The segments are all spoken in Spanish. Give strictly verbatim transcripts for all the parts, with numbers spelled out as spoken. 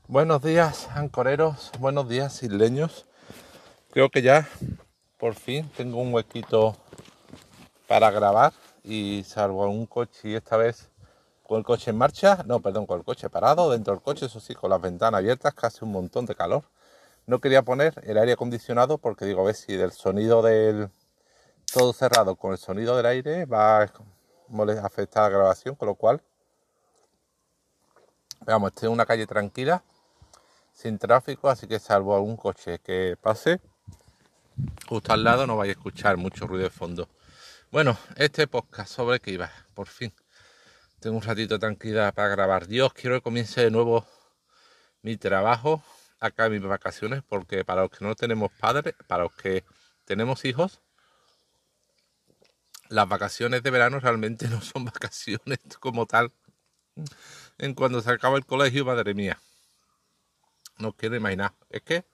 Buenos días, ancoreros, buenos días, isleños. Creo que ya, por fin, tengo un huequito para grabar y salvo un coche, y esta vez con el coche en marcha, no, perdón, con el coche parado, dentro del coche, eso sí, con las ventanas abiertas, casi un montón de calor. No quería poner el aire acondicionado porque digo, a ver si del sonido del todo cerrado con el sonido del aire va a afectar la grabación, con lo cual, vamos, estoy en una calle tranquila, sin tráfico, así que salvo algún coche que pase justo al lado no vais a escuchar mucho ruido de fondo. Bueno, este podcast sobre qué iba, por fin. Tengo un ratito de tranquilidad para grabar. Dios, quiero que comience de nuevo mi trabajo acá en mis vacaciones, porque para los que no tenemos padres, para los que tenemos hijos, las vacaciones de verano realmente no son vacaciones como tal. En cuando se acaba el colegio, madre mía, no quiero imaginar. Es que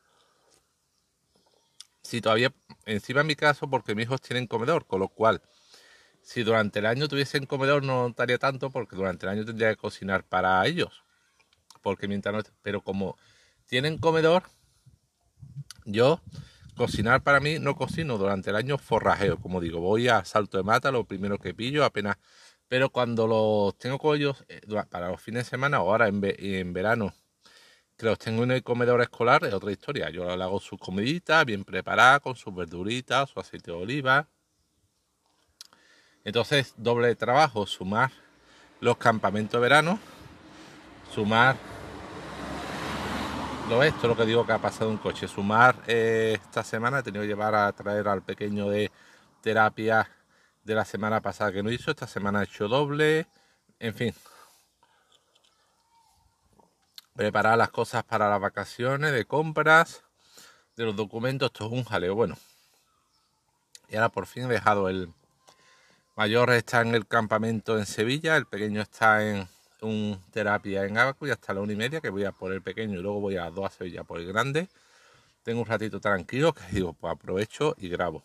si todavía, encima en mi caso, porque mis hijos tienen comedor, con lo cual si durante el año tuviesen comedor no notaría tanto, porque durante el año tendría que cocinar para ellos. Porque mientras no, pero como tienen comedor, yo cocinar para mí no cocino durante el año, forrajeo, como digo, voy a salto de mata, lo primero que pillo apenas. Pero cuando los tengo con ellos eh, para los fines de semana o ahora en, en verano, que los tengo en el comedor escolar, es otra historia. Yo le hago sus comiditas bien preparadas, con sus verduritas, su aceite de oliva. Entonces, doble trabajo, sumar los campamentos de verano, sumar lo esto es lo que digo que ha pasado un coche, sumar eh, esta semana he tenido que llevar a traer al pequeño de terapia de la semana pasada que no hizo, esta semana he hecho doble, en fin, preparar las cosas para las vacaciones, de compras, de los documentos, esto es un jaleo, bueno. Y ahora por fin he dejado el mayor está en el campamento en Sevilla, el pequeño está en un terapia en Abaco y hasta la una y media que voy a por el pequeño y luego voy a las dos a Sevilla por el grande. Tengo un ratito tranquilo que digo, pues aprovecho y grabo.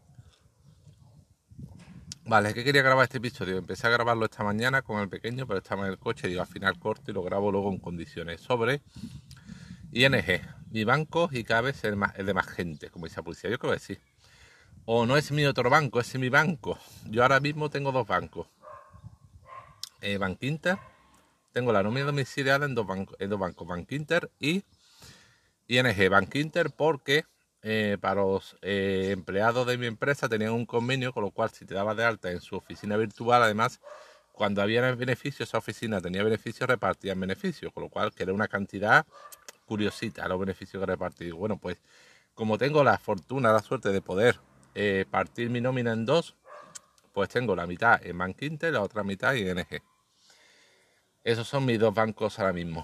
Vale, ¿qué quería grabar este episodio? Empecé a grabarlo esta mañana con el pequeño, pero estaba en el coche, digo, al final corto y lo grabo luego en condiciones. Sobre I N G, mi banco y cada vez es, más, es de más gente, como dice la policía. Yo creo que sí. O no es mi otro banco, es mi banco. Yo ahora mismo tengo dos bancos. Eh, Bankinter, tengo la nómina domiciliada en dos, banco, en dos bancos, Bankinter y I N G. Bankinter porque eh, para los eh, empleados de mi empresa tenían un convenio, con lo cual si te dabas de alta en su oficina virtual, además, cuando había beneficios, esa oficina tenía beneficios, repartían beneficios, con lo cual que era una cantidad curiosita los beneficios que repartí. Bueno, pues como tengo la fortuna, la suerte de poder eh, partir mi nómina en dos, pues tengo la mitad en Bankinter y la otra mitad en I N G. Esos son mis dos bancos ahora mismo.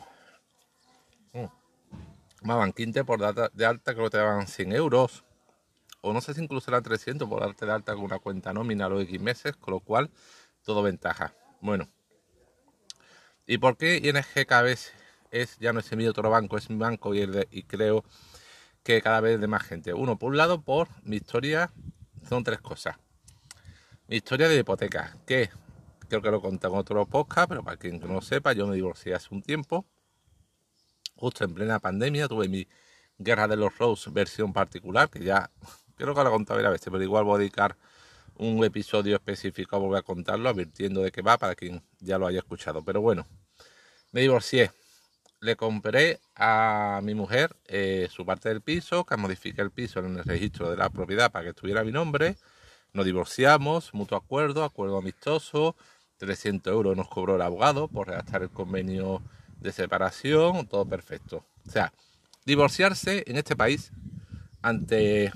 Mm. Más Bankinter por data de alta creo que te daban cien euros. O no sé si incluso eran trescientos por darte de alta con una cuenta nómina a los X meses, con lo cual todo ventaja. Bueno, ¿y por qué I N G cada vez es, ya no es mi otro banco, es mi banco y, el de, y creo que cada vez de más gente? Uno, por un lado, por mi historia, son tres cosas. Mi historia de hipoteca, que creo que lo conté en otro podcast, pero para quien no lo sepa, yo me divorcié hace un tiempo, justo en plena pandemia, tuve mi Guerra de los Rose versión particular, que ya creo que lo he contado varias veces, pero igual voy a dedicar un episodio específico a volver a contarlo, advirtiendo de qué va para quien ya lo haya escuchado. Pero bueno, me divorcié. Le compré a mi mujer eh, su parte del piso, que modifiqué el piso en el registro de la propiedad para que estuviera a mi nombre. Nos divorciamos, mutuo acuerdo, acuerdo amistoso. trescientos euros nos cobró el abogado por redactar el convenio de separación, todo perfecto. O sea, divorciarse en este país ante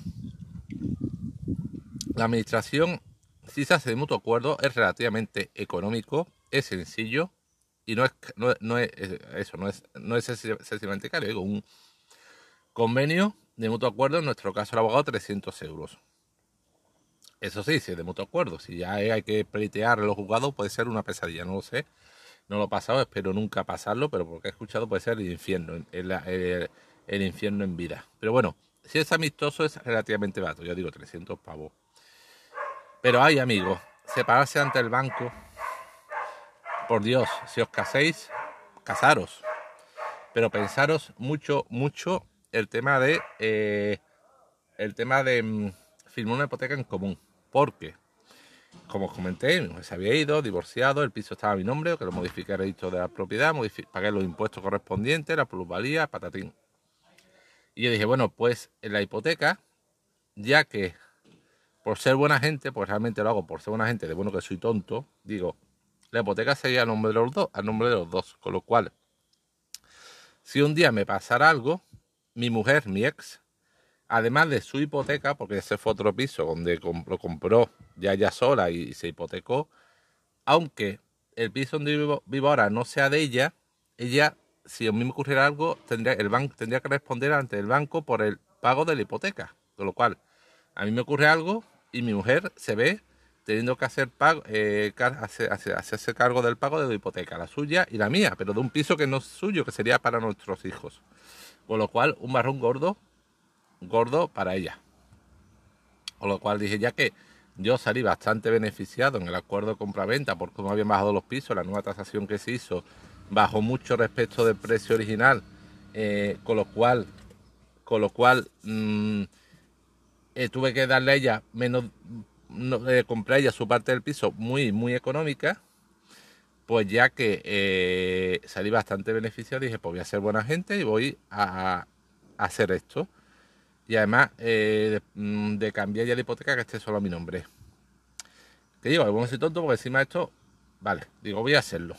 la administración, si se hace de mutuo acuerdo, es relativamente económico, es sencillo y no es, no, no es eso, no es, no es excesivamente caro. Digo, un convenio de mutuo acuerdo, en nuestro caso el abogado, trescientos euros. Eso sí, si es de mutuo acuerdo, si ya hay que pleitear en los juzgados, puede ser una pesadilla, no lo sé. No lo he pasado, espero nunca pasarlo, pero porque he escuchado puede ser el infierno, el, el, el infierno en vida. Pero bueno, si es amistoso es relativamente barato, yo digo trescientos pavos. Pero hay, amigos, separarse ante el banco, por Dios, si os caséis, casaros. Pero pensaros mucho, mucho el tema de eh, el tema de mm, firmar una hipoteca en común. Porque, como os comenté, mi mujer se había ido, divorciado, el piso estaba a mi nombre, que lo modifiqué el registro de la propiedad, pagué los impuestos correspondientes, la plusvalía, patatín. Y yo dije, bueno, pues en la hipoteca, ya que por ser buena gente, pues realmente lo hago por ser buena gente, de bueno que soy tonto, digo, la hipoteca sería a nombre de los dos, a nombre de los dos, con lo cual, si un día me pasara algo, mi mujer, mi ex, además de su hipoteca, porque ese fue otro piso donde lo compró ya ella sola y se hipotecó, aunque el piso donde vivo, vivo ahora no sea de ella, ella, si a mí me ocurriera algo, tendría, el banco, tendría que responder ante el banco por el pago de la hipoteca. Con lo cual, a mí me ocurre algo y mi mujer se ve teniendo que hacer pago, eh, hacer, hacer, hacerse cargo del pago de la hipoteca, la suya y la mía, pero de un piso que no es suyo, que sería para nuestros hijos. Con lo cual, un marrón gordo, gordo para ella. Con lo cual dije, ya que yo salí bastante beneficiado en el acuerdo de compra-venta por cómo habían bajado los pisos, la nueva tasación que se hizo bajó mucho respecto del precio original, eh, con lo cual, con lo cual mmm, eh, tuve que darle a ella menos, no, eh, compré a ella su parte del piso muy, muy económica, pues ya que eh, salí bastante beneficiado, dije, pues voy a ser buena gente y voy a, a hacer esto. Y además eh, de, de cambiar ya la hipoteca que esté solo a mi nombre. Que digo, que bueno, soy tonto porque encima de esto, vale, digo, voy a hacerlo.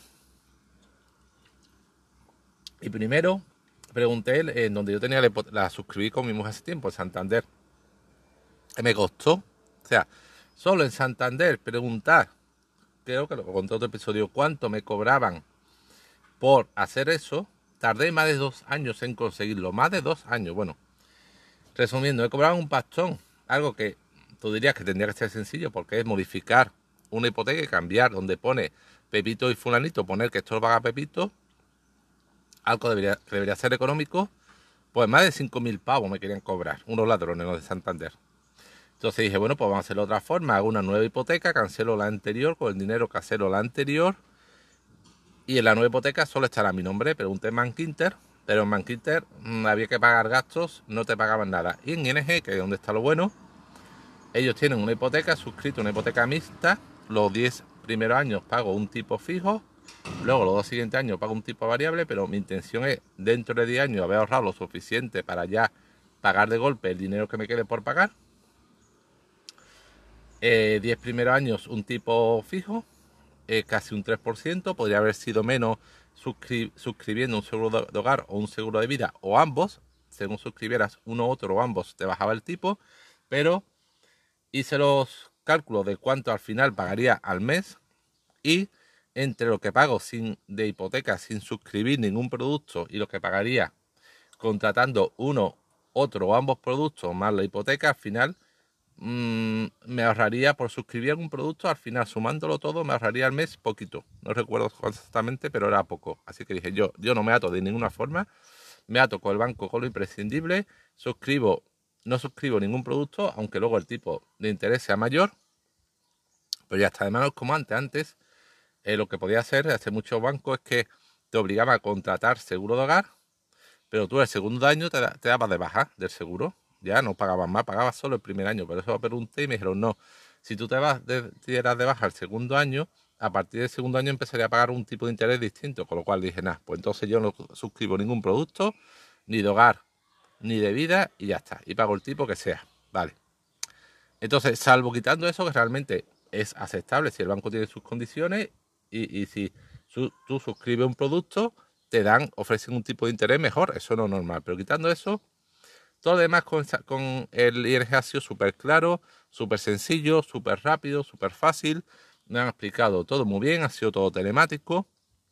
Y primero pregunté en donde yo tenía la, la suscribí con mi mujer hace tiempo, en Santander. Que me costó, o sea, solo en Santander preguntar, creo que lo conté en otro episodio, cuánto me cobraban por hacer eso. Tardé más de dos años en conseguirlo, más de dos años. Bueno, resumiendo, me cobraban un pastón, algo que tú dirías que tendría que ser sencillo porque es modificar una hipoteca y cambiar donde pone Pepito y Fulanito, poner que esto lo paga Pepito, algo debería, que debería ser económico, pues más de cinco mil pavos me querían cobrar, unos ladrones, los de Santander. Entonces dije, bueno, pues vamos a hacerlo de otra forma, hago una nueva hipoteca, cancelo la anterior, con el dinero cancelo la anterior, y en la nueva hipoteca solo estará mi nombre, pregunté en Bankinter, pero en Bankinter mmm, había que pagar gastos, no te pagaban nada. Y en I N G, que es donde está lo bueno, ellos tienen una hipoteca, suscrito una hipoteca mixta, los diez primeros años pago un tipo fijo, luego los dos siguientes años pago un tipo variable, pero mi intención es dentro de diez años haber ahorrado lo suficiente para ya pagar de golpe el dinero que me quede por pagar. Eh, diez primeros años un tipo fijo, eh, casi un tres por ciento, podría haber sido menos suscri suscribiendo un seguro de hogar o un seguro de vida o ambos, según suscribieras uno u otro o ambos te bajaba el tipo, pero hice los cálculos de cuánto al final pagaría al mes y entre lo que pago sin, de hipoteca sin suscribir ningún producto y lo que pagaría contratando uno, otro o ambos productos más la hipoteca, al final mmm, me ahorraría por suscribir algún producto, al final sumándolo todo me ahorraría al mes poquito, no recuerdo exactamente, pero era poco. Así que dije, yo, yo no me ato de ninguna forma, me ato con el banco con lo imprescindible, suscribo, no suscribo ningún producto, aunque luego el tipo de interés sea mayor, pero ya está de manos como antes. Antes eh, lo que podía hacer, hace muchos bancos, es que te obligaban a contratar seguro de hogar, pero tú el segundo año te, te dabas de baja del seguro, ya no pagabas más, pagabas solo el primer año. Pero eso lo pregunté y me dijeron, no, si tú te vas de, te dieras de baja el segundo año, a partir del segundo año empezaría a pagar un tipo de interés distinto, con lo cual dije, nada, pues entonces yo no suscribo ningún producto, ni de hogar, ni de vida, y ya está, y pago el tipo que sea, vale. Entonces, salvo quitando eso, que realmente es aceptable si el banco tiene sus condiciones y, y si su, tú suscribes un producto, te dan, ofrecen un tipo de interés mejor, eso no es normal. Pero quitando eso, todo lo demás con, con el I N G ha sido súper claro, súper sencillo, súper rápido, súper fácil. Me han explicado todo muy bien, ha sido todo telemático.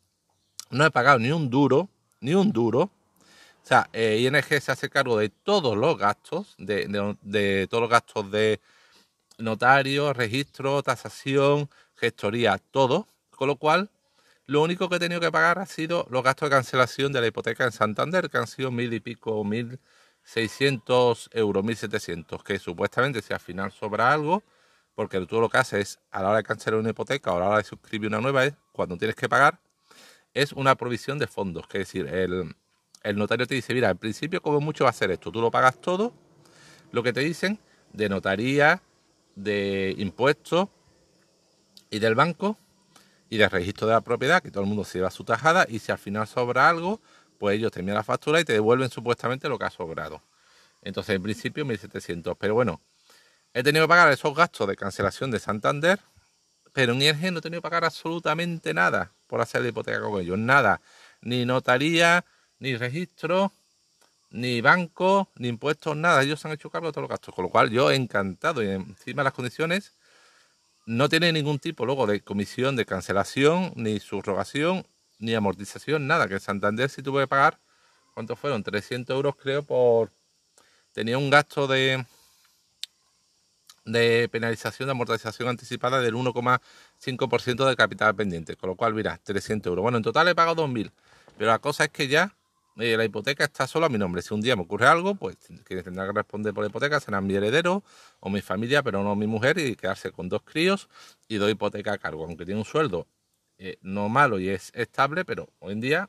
No he pagado ni un duro, ni un duro. O sea, eh, I N G se hace cargo de todos los gastos, de, de, de todos los gastos de notario, registro, tasación, gestoría, todo. Con lo cual, lo único que he tenido que pagar ha sido los gastos de cancelación de la hipoteca en Santander, que han sido mil y pico, mil seiscientos euros, mil setecientos, que supuestamente si al final sobra algo, porque tú lo que haces es, a la hora de cancelar una hipoteca o a la hora de suscribir una nueva, es cuando tienes que pagar, es una provisión de fondos, que es decir, el, el notario te dice, mira, al principio como mucho va a ser esto, tú lo pagas todo, lo que te dicen de notaría, de impuestos y del banco y del registro de la propiedad, que todo el mundo se lleva su tajada, y si al final sobra algo, pues ellos te envían la factura y te devuelven supuestamente lo que ha sobrado. Entonces, en principio, mil setecientos. Pero bueno, he tenido que pagar esos gastos de cancelación de Santander, pero en I N G no he tenido que pagar absolutamente nada por hacer la hipoteca con ellos. Nada. Ni notaría, ni registro, ni banco, ni impuestos, nada. Ellos se han hecho cargo de todos los gastos. Con lo cual, yo encantado. Y encima las condiciones no tiene ningún tipo luego de comisión de cancelación, ni subrogación, ni amortización, nada. Que en Santander sí tuve que pagar, ¿cuántos fueron? trescientos euros creo por... Tenía un gasto de, de penalización de amortización anticipada del uno coma cinco por ciento del capital pendiente. Con lo cual, mira, trescientos euros. Bueno, en total he pagado dos mil. Pero la cosa es que ya eh, la hipoteca está solo a mi nombre. Si un día me ocurre algo, pues quien tendrá que responder por la hipoteca será mi heredero o mi familia, pero no mi mujer, y quedarse con dos críos y dos hipotecas a cargo. Aunque tiene un sueldo eh, no malo y es estable, pero hoy en día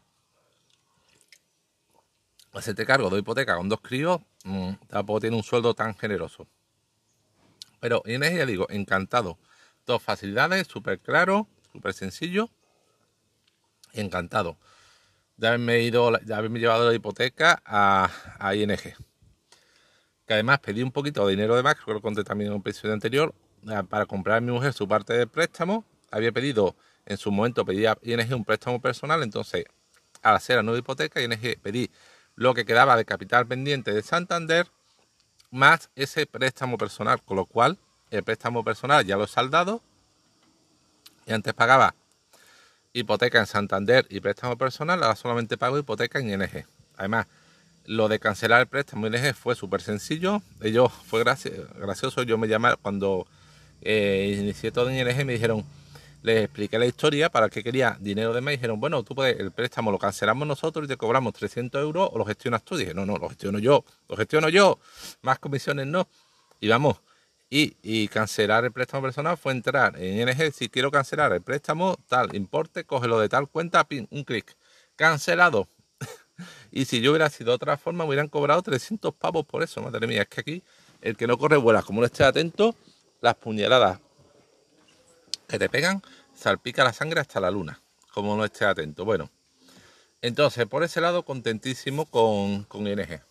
hacerte cargo de hipoteca con dos críos mmm, tampoco tiene un sueldo tan generoso. Pero I N G, ya digo, encantado. Dos facilidades, súper claro, súper sencillo. Encantado de haberme ido, de haberme llevado la hipoteca a, a I N G. Que además pedí un poquito de dinero de más, creo que lo conté también en un episodio anterior, para comprar a mi mujer su parte de préstamo. Había pedido, en su momento pedí a I N G un préstamo personal, entonces al hacer la nueva hipoteca, I N G pedí lo que quedaba de capital pendiente de Santander, más ese préstamo personal, con lo cual el préstamo personal ya lo he saldado, y antes pagaba hipoteca en Santander y préstamo personal, ahora solamente pago hipoteca en I N G. Además, lo de cancelar el préstamo en I N G fue súper sencillo. Ellos, fue graci- gracioso, yo me llamé cuando eh, inicié todo en I N G, me dijeron, les expliqué la historia para que quería dinero de más, y dijeron, bueno, tú puedes, el préstamo lo cancelamos nosotros y te cobramos trescientos euros, o lo gestionas tú. Y dije, no, no, lo gestiono yo, lo gestiono yo, más comisiones no. Y vamos, y, y cancelar el préstamo personal fue entrar en I N G, si quiero cancelar el préstamo, tal importe, cógelo de tal cuenta, pin, un clic, cancelado. Y si yo hubiera sido de otra forma, me hubieran cobrado trescientos pavos por eso, madre mía. Es que aquí el que no corre vuela. Como no esté atento, las puñaladas que te pegan, salpica la sangre hasta la luna, como no estés atento. Bueno, entonces por ese lado contentísimo con, con I N G.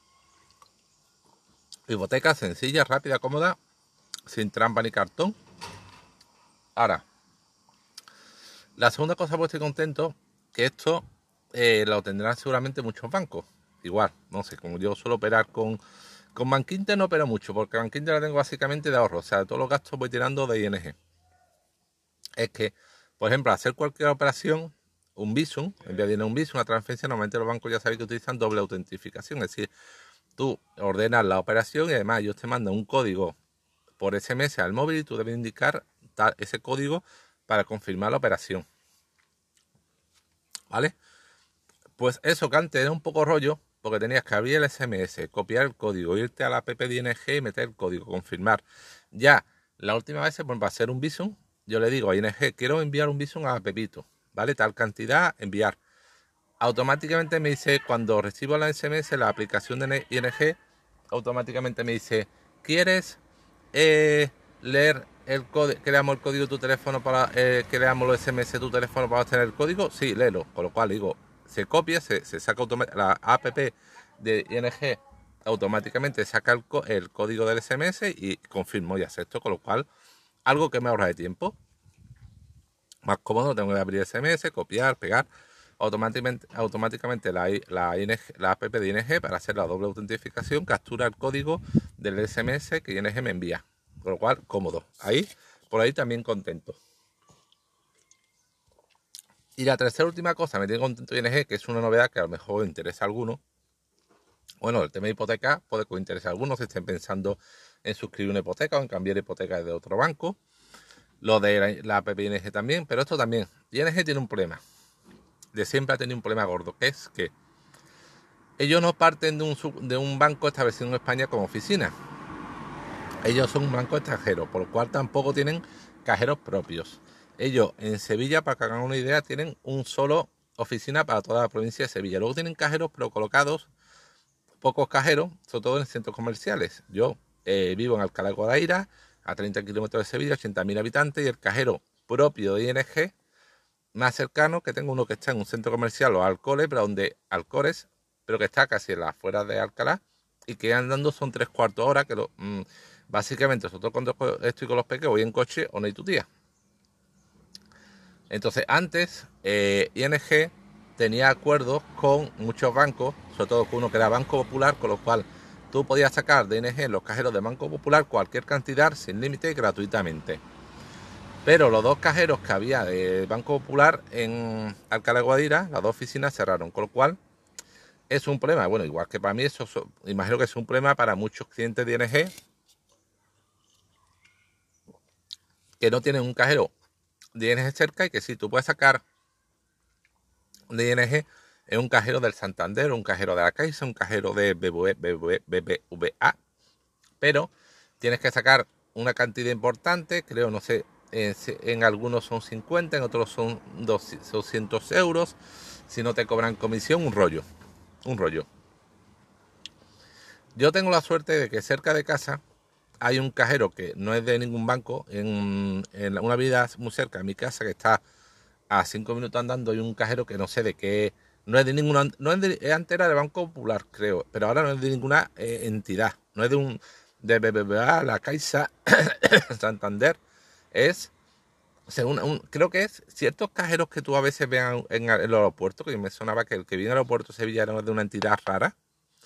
Hipoteca sencilla, rápida, cómoda, sin trampa ni cartón. Ahora, la segunda cosa por estoy contento, que esto eh, lo tendrán seguramente muchos bancos. Igual, no sé, como yo suelo operar con, con Bankinter, no opero mucho, porque Bankinter la tengo básicamente de ahorro. O sea, todos los gastos voy tirando de I N G. Es que, por ejemplo, hacer cualquier operación, un Bizum, enviar dinero a un Bizum, una transferencia, normalmente los bancos ya saben que utilizan doble autentificación. Es decir, tú ordenas la operación y además ellos te mandan un código por S M S al móvil y tú debes indicar tal, ese código para confirmar la operación. ¿Vale? Pues eso que antes era un poco rollo, porque tenías que abrir el S M S, copiar el código, irte a la app de I N G y meter el código, confirmar. Ya, la última vez, pues, para hacer un Bizum, yo le digo a I N G, quiero enviar un Bizum a Pepito, ¿vale? Tal cantidad, enviar. Automáticamente me dice, cuando recibo la S M S, la aplicación de I N G, automáticamente me dice, ¿quieres eh, leer el código, que leamos el código de tu teléfono para, eh, que leamos los S M S de tu teléfono para obtener el código? Sí, léelo. Con lo cual digo, se copia, se, se saca automáticamente, la app de I N G automáticamente saca el, el código del S M S y confirmo y acepto, con lo cual algo que me ahorra de tiempo. Más cómodo, tengo que abrir S M S, copiar, pegar automáticamente, automáticamente la, la, I N G, la app de I N G para hacer la doble autentificación, captura el código del S M S que I N G me envía. Con lo cual, cómodo. Ahí, por ahí también contento. Y la tercera última cosa, me tiene contento I N G, que es una novedad que a lo mejor interesa a alguno. Bueno, el tema de hipoteca puede que interese a algunos si estén pensando en suscribir una hipoteca o en cambiar hipoteca de otro banco. Lo de la, la app de I N G también, pero esto también. I N G tiene un problema. De siempre ha tenido un problema gordo, que es que ellos no parten de un, de un banco establecido en España como oficina. Ellos son un banco extranjero, por lo cual tampoco tienen cajeros propios. Ellos en Sevilla, para que hagan una idea, tienen un solo oficina para toda la provincia de Sevilla. Luego tienen cajeros, pero colocados, pocos cajeros, sobre todo en centros comerciales. Yo eh, vivo en Alcalá de Guadaira, a treinta kilómetros de Sevilla, ochenta mil habitantes, y el cajero propio de I N G más cercano, que tengo uno que está en un centro comercial o Alcores, pero donde Alcores, pero que está casi en las afueras de Alcalá, y que andando son tres cuartos de hora, que lo, mmm, básicamente, sobre todo cuando estoy con los pequeños, voy en coche o no hay tu tía. Entonces, antes, eh, I N G tenía acuerdos con muchos bancos, sobre todo con uno que era Banco Popular, con lo cual tú podías sacar de I N G en los cajeros de Banco Popular cualquier cantidad sin límite y gratuitamente. Pero los dos cajeros que había de Banco Popular en Alcalá de Guadira, las dos oficinas cerraron, con lo cual es un problema. Bueno, igual que para mí, eso imagino que es un problema para muchos clientes de I N G que no tienen un cajero de I N G cerca, y que sí, tú puedes sacar de I N G en un cajero del Santander, un cajero de la Caixa, un cajero de B B V A, pero tienes que sacar una cantidad importante, creo, no sé, en, en algunos son cincuenta, en otros son doscientos euros, si no te cobran comisión, un rollo, un rollo. Yo tengo la suerte de que cerca de casa hay un cajero que no es de ningún banco, en, en una avenida muy cerca de mi casa, que está a cinco minutos andando, hay un cajero que no sé de qué, no es de ninguna, no es de, es antes era de Banco Popular, creo, pero ahora no es de ninguna eh, entidad, no es de un, de B B V A, la Caixa, Santander, es, según, un, creo que es ciertos cajeros que tú a veces veas en, en el aeropuerto, que me sonaba que el que viene al aeropuerto de Sevilla era de una entidad rara,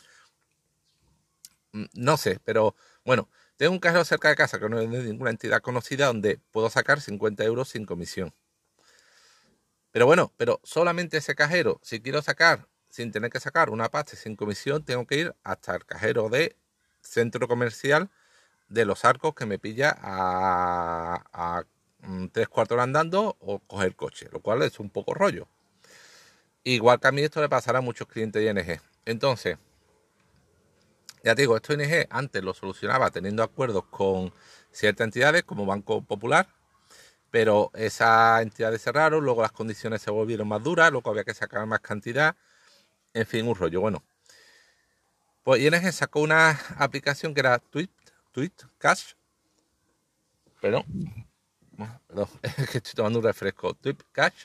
no sé, pero bueno, tengo un cajero cerca de casa que no es de ninguna entidad conocida, donde puedo sacar cincuenta euros sin comisión. Pero bueno, pero solamente ese cajero, si quiero sacar, sin tener que sacar una pasta sin comisión, tengo que ir hasta el cajero de centro comercial de Los Arcos, que me pilla a, a tres cuartos hora andando, o coger coche, lo cual es un poco rollo. Igual que a mí esto le pasará a muchos clientes de I N G. Entonces, ya te digo, esto I N G antes lo solucionaba teniendo acuerdos con ciertas entidades como Banco Popular, pero esas entidades cerraron, luego las condiciones se volvieron más duras, luego había que sacar más cantidad, en fin, un rollo. Bueno, pues I N G sacó una aplicación que era Tweet, Tweet Cash, perdón, perdón, es que estoy tomando un refresco, Tweet Cash,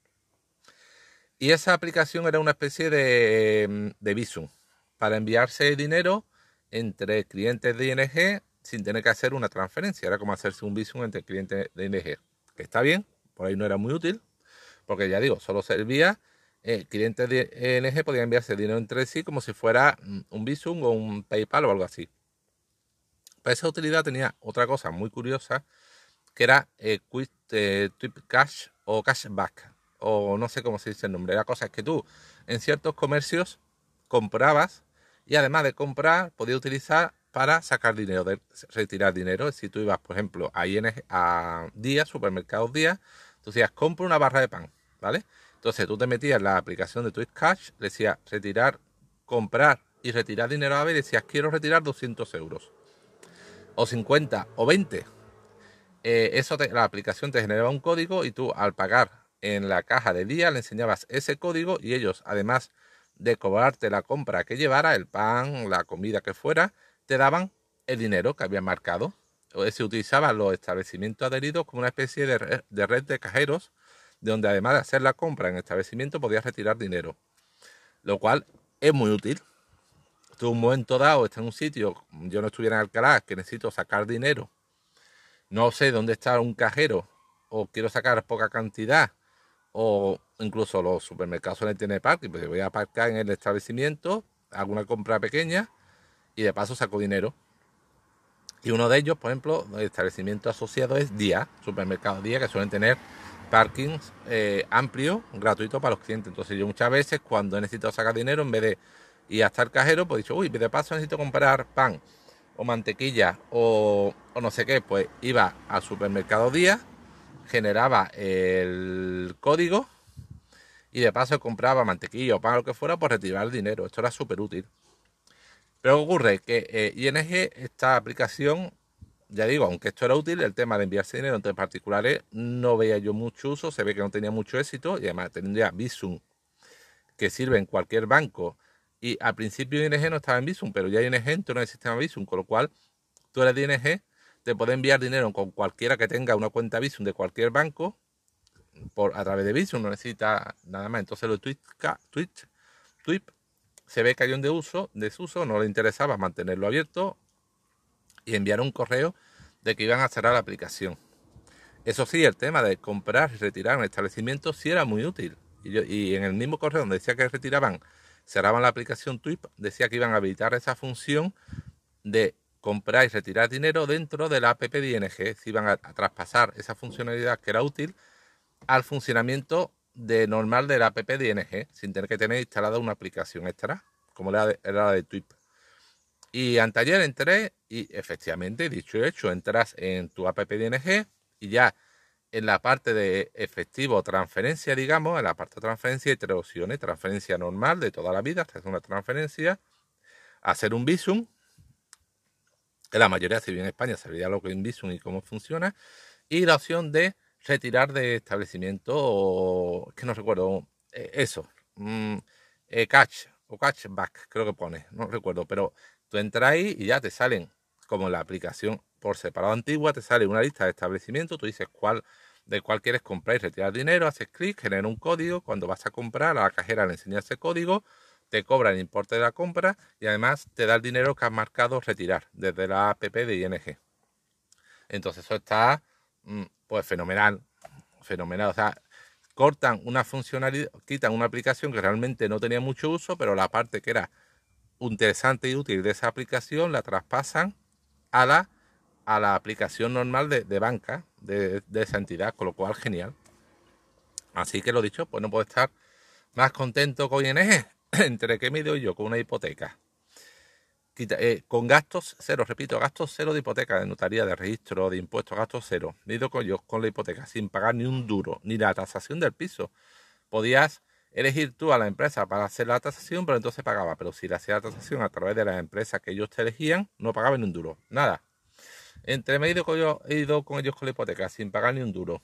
y esa aplicación era una especie de, de Bizum para enviarse dinero entre clientes de I N G sin tener que hacer una transferencia. Era como hacerse un Bizum entre clientes de I N G, que está bien, por ahí no era muy útil, porque ya digo, solo servía, eh, clientes de I N G podían enviarse dinero entre sí como si fuera un Bizum o un PayPal o algo así. Pero esa utilidad tenía otra cosa muy curiosa, que era eh, Quick eh, Tweet Cash o Cashback, o no sé cómo se dice el nombre. La cosa es que tú en ciertos comercios comprabas, y además de comprar podías utilizar para sacar dinero, de, retirar dinero. Si tú ibas, por ejemplo, a, I N G, a Día, supermercados Día, tú decías, compro una barra de pan, ¿vale? Entonces tú te metías en la aplicación de Twitch Cash, le decías retirar, comprar y retirar dinero a ver, y decías, quiero retirar doscientos euros, o cincuenta, o veinte. Eh, eso te, la aplicación te generaba un código, y tú, al pagar en la caja de Día, le enseñabas ese código, y ellos, además de cobrarte la compra que llevara, el pan, la comida que fuera, te daban el dinero que habían marcado. Se utilizaban los establecimientos adheridos como una especie de red, de red de cajeros, de donde además de hacer la compra en el establecimiento podías retirar dinero, lo cual es muy útil. Tú, un momento dado, estás en un sitio, yo no estuviera en Alcalá, que necesito sacar dinero, no sé dónde está un cajero, o quiero sacar poca cantidad, o incluso los supermercados suelen tener parking, pues voy a aparcar en el establecimiento, hago una compra pequeña y de paso saco dinero. Y uno de ellos, por ejemplo, el establecimiento asociado es Día, supermercado Día, que suelen tener parkings eh, amplios, gratuitos para los clientes. Entonces yo muchas veces, cuando he necesitado sacar dinero, en vez de ir hasta el cajero, pues he dicho, uy, de paso necesito comprar pan o mantequilla o, o no sé qué, pues iba al supermercado Día, generaba el código y de paso compraba mantequilla o pan o lo que fuera por retirar el dinero. Esto era súper útil. Pero ocurre que eh, I N G, esta aplicación, ya digo, aunque esto era útil, el tema de enviarse dinero entre particulares no veía yo mucho uso, se ve que no tenía mucho éxito, y además tendría Bizum que sirve en cualquier banco. Y al principio I N G no estaba en Bizum, pero ya I N G entró en el sistema Bizum, con lo cual tú eres de I N G, te puede enviar dinero con cualquiera que tenga una cuenta Bizum de cualquier banco por, a través de Bizum, no necesita nada más. Entonces lo Twitch, Twitch, Twitch se ve que hay un desuso, desuso, no le interesaba mantenerlo abierto y enviar un correo de que iban a cerrar la aplicación. Eso sí, el tema de comprar y retirar en establecimiento sí era muy útil. Y, yo, y en el mismo correo donde decía que retiraban, cerraban la aplicación Twip, decía que iban a habilitar esa función de comprar y retirar dinero dentro de la app de I N G. Se iban a, a traspasar esa funcionalidad que era útil al funcionamiento de normal de la app de I N G, sin tener que tener instalada una aplicación extra, como era, de, era la de Twip. Y anteayer entré y efectivamente, dicho y hecho, entras en tu app de I N G y ya en la parte de efectivo transferencia, digamos, en la parte de transferencia hay tres opciones. Transferencia normal de toda la vida, hacer una transferencia, hacer un Bizum, que la mayoría, si bien en España, sabría lo que es un Bizum y cómo funciona, y la opción de retirar de establecimiento, o, es que no recuerdo, eh, eso, mm, eh, catch o cashback, creo que pone, no recuerdo, pero tú entras ahí y ya te salen, como en la aplicación por separado antigua, te sale una lista de establecimientos, tú dices cuál, de cuál quieres comprar y retirar dinero, haces clic, genera un código, cuando vas a comprar a la cajera le enseñas ese código, te cobra el importe de la compra y además te da el dinero que has marcado retirar desde la app de I N G. Entonces eso está pues fenomenal, fenomenal. O sea, cortan una funcionalidad, quitan una aplicación que realmente no tenía mucho uso, pero la parte que era interesante y útil de esa aplicación la traspasan a la, a la aplicación normal de, de banca de, de esa entidad, con lo cual genial. Así que lo dicho, pues no puedo estar más contento con I N G. Entre que me doy yo con una hipoteca, Quita, eh, con gastos cero, repito, gastos cero de hipoteca, de notaría, de registro, de impuestos, gastos cero. Me he ido con yo con la hipoteca sin pagar ni un duro, ni la tasación del piso. Podías elegir tú a la empresa para hacer la tasación, pero entonces pagaba. Pero si le hacía la tasación a través de la empresa que ellos te elegían, no pagaba ni un duro, nada. Entre me he ido con, yo, he ido con ellos con la hipoteca sin pagar ni un duro.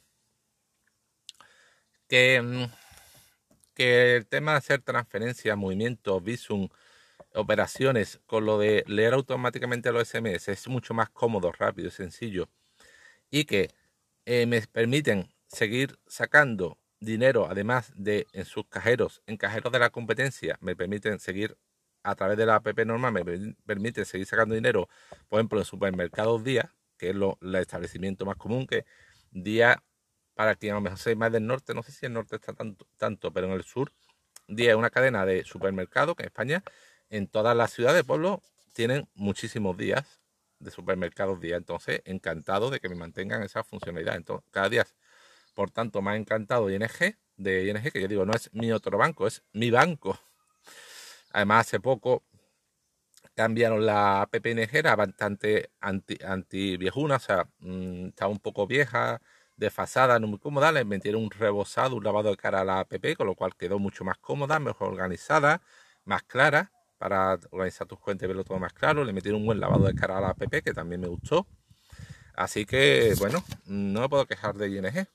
Que, que el tema de hacer transferencias, movimientos, Bizum, operaciones, con lo de leer automáticamente los S M S es mucho más cómodo, rápido y sencillo, y que eh, me permiten seguir sacando dinero, además de en sus cajeros, en cajeros de la competencia, me permiten seguir a través de la app normal, me permiten seguir sacando dinero, por ejemplo, en supermercados Día, que es lo, el establecimiento más común, que Día, para quien a lo mejor sea más del norte, no sé si el norte está tanto, tanto pero en el sur, Día es una cadena de supermercados que en España, en todas las ciudades, pueblos, tienen muchísimos días de supermercados Día. Entonces, encantado de que me mantengan esa funcionalidad. Entonces, cada día, por tanto, más encantado de I N G, de I N G, que yo digo, no es mi otro banco, es mi banco. Además, hace poco cambiaron la app I N G, era bastante anti, anti viejuna, o sea, mmm, estaba un poco vieja, desfasada, no muy cómoda. Le metieron un rebozado, un lavado de cara a la app, con lo cual quedó mucho más cómoda, mejor organizada, más clara, para organizar tus cuentas y verlo todo más claro. Le metieron un buen lavado de cara a la app, que también me gustó. Así que, bueno, no me puedo quejar de I N G.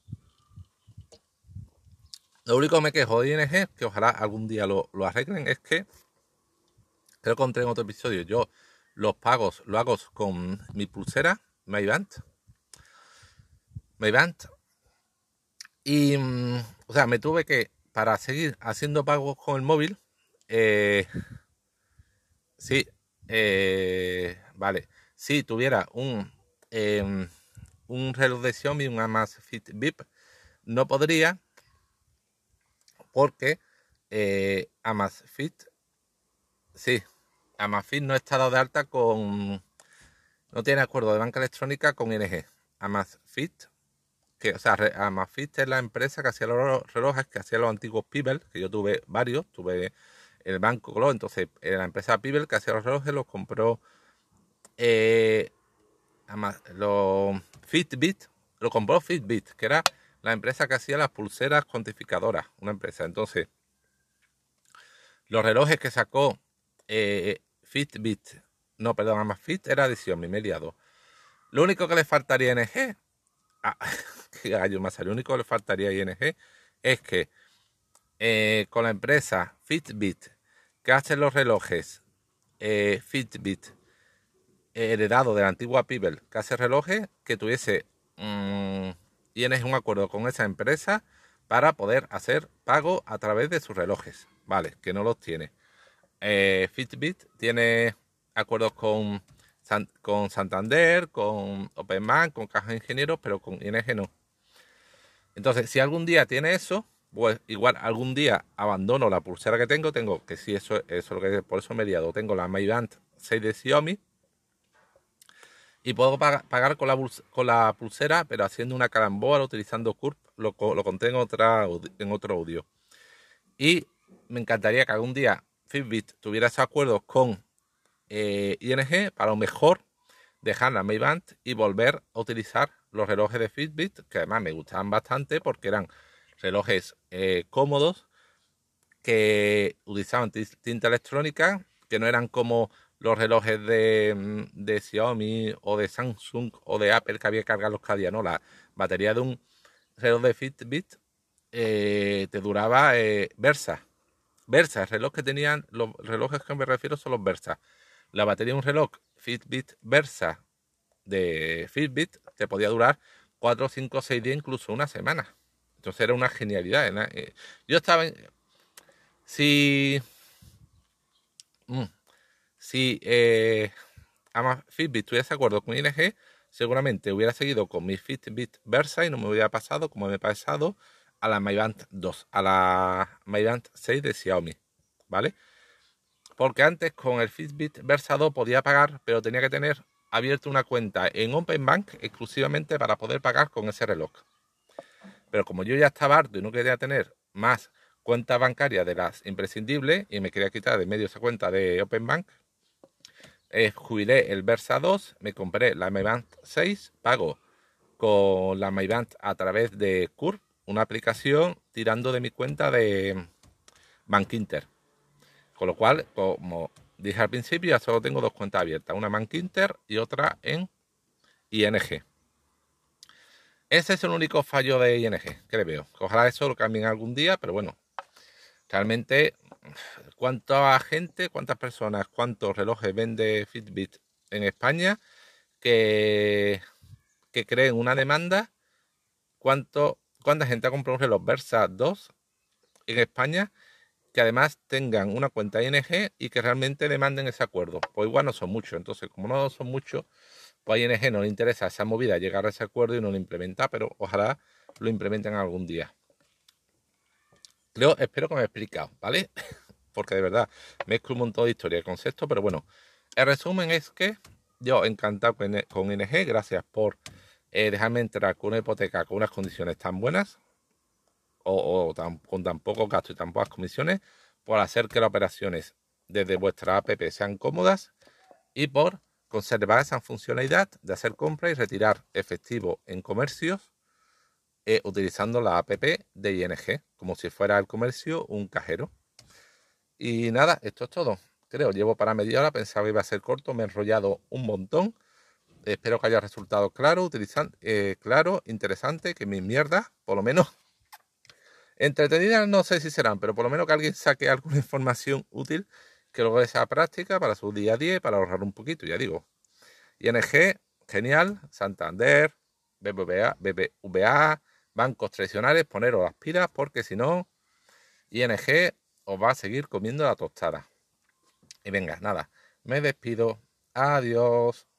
Lo único que me quejo de I N G, que ojalá algún día lo, lo arreglen, es que, creo que conté en otro episodio, yo los pagos lo hago con mi pulsera, Maybank. Maybank. Y, o sea, me tuve que, para seguir haciendo pagos con el móvil, eh, sí, eh, vale, si tuviera un, eh, un reloj de Xiaomi, un Amazfit V I P, no podría, porque eh, Amazfit, sí, Amazfit no está dado de alta con, no tiene acuerdo de banca electrónica con I N G. Amazfit, que, o sea, Amazfit es la empresa que hacía los relojes, que hacía los antiguos Pebble, que yo tuve varios, tuve el banco Glo, entonces la empresa Pebble que hacía los relojes los compró eh, los Fitbit, lo compró Fitbit, que era la empresa que hacía las pulseras cuantificadoras, una empresa. Entonces, los relojes que sacó eh, Fitbit, no, perdón, Amazfit era de Xiaomi, me he liado. Lo único que le faltaría a I N G, ah, qué gallo más, lo único que le faltaría a I N G es que eh, con la empresa Fitbit, que hace los relojes eh, Fitbit, eh, heredado de la antigua Pebble, que hace relojes, que tuviese mmm, tienes un acuerdo con esa empresa para poder hacer pago a través de sus relojes, vale, que no los tiene. Eh, Fitbit tiene acuerdos con, San, con Santander, con Openbank, con Caja de Ingenieros, pero con I N G no. Entonces, si algún día tiene eso, pues igual algún día abandono la pulsera que tengo, tengo que sí, eso, eso es lo que por eso me he liado, tengo la Mi Band seis de Xiaomi y puedo pagar, pagar con, la con la pulsera, pero haciendo una carambola utilizando Curve, lo, lo conté en, otra, en otro audio. Y me encantaría que algún día Fitbit tuviera esos acuerdos con eh, I N G para lo mejor dejar la Mi Band y volver a utilizar los relojes de Fitbit, que además me gustaban bastante porque eran relojes eh, cómodos, que utilizaban tinta electrónica, que no eran como los relojes de, de Xiaomi o de Samsung o de Apple que había que cargarlos cada día, no, la batería de un reloj de Fitbit eh, te duraba eh, Versa. Versa, el reloj que tenían, los relojes que me refiero son los Versa. La batería de un reloj Fitbit Versa de Fitbit te podía durar cuatro, cinco, seis días, incluso una semana. Entonces era una genialidad. ¿no? Yo estaba... En, si... Mm, si eh, Fitbit tuviese acuerdo con I N G, seguramente hubiera seguido con mi Fitbit Versa y no me hubiera pasado como me he pasado a la Mi Band dos, a la Mi Band seis de Xiaomi, ¿vale? Porque antes con el Fitbit Versa dos podía pagar, pero tenía que tener abierto una cuenta en Openbank exclusivamente para poder pagar con ese reloj. Pero como yo ya estaba harto y no quería tener más cuentas bancarias de las imprescindibles y me quería quitar de medio esa cuenta de Openbank, eh, jubilé el Versa dos, me compré la Mi Band seis, pago con la Mi Band a través de Curve, una aplicación tirando de mi cuenta de Bankinter. Con lo cual, como dije al principio, ya solo tengo dos cuentas abiertas, una en Bankinter y otra en I N G. Ese es el único fallo de I N G que le veo. Ojalá eso lo cambien algún día, pero bueno, realmente, ¿cuánta gente, cuántas personas, cuántos relojes vende Fitbit en España que, que creen una demanda? ¿Cuánto, ¿Cuánta gente ha comprado un reloj Versa dos en España que además tengan una cuenta I N G y que realmente demanden ese acuerdo? Pues igual no son muchos. Entonces, como no son muchos, pues a I N G no le interesa esa movida, llegar a ese acuerdo y no lo implementa, pero ojalá lo implementen algún día. Creo, espero que me he explicado, ¿vale? Porque de verdad mezclo un montón de historia y conceptos, pero bueno, el resumen es que yo encantado con I N G, gracias por eh, dejarme entrar con una hipoteca con unas condiciones tan buenas, o, o tan, con tan poco gasto y tan pocas comisiones, por hacer que las operaciones desde vuestra app sean cómodas y por conservar esa funcionalidad de hacer compra y retirar efectivo en comercios eh, utilizando la app de I N G, como si fuera el comercio un cajero. Y nada, esto es todo. Creo, llevo para media hora, pensaba que iba a ser corto, me he enrollado un montón. Espero que haya resultado claro, utilizando, eh, claro, interesante, que mis mierdas, por lo menos, entretenidas no sé si serán, pero por lo menos que alguien saque alguna información útil que luego sea práctica para su día a día y para ahorrar un poquito, ya digo. I N G, genial, Santander, B B V A, B B V A, bancos tradicionales, poneros las pilas porque si no, I N G os va a seguir comiendo la tostada. Y venga, nada, me despido. Adiós.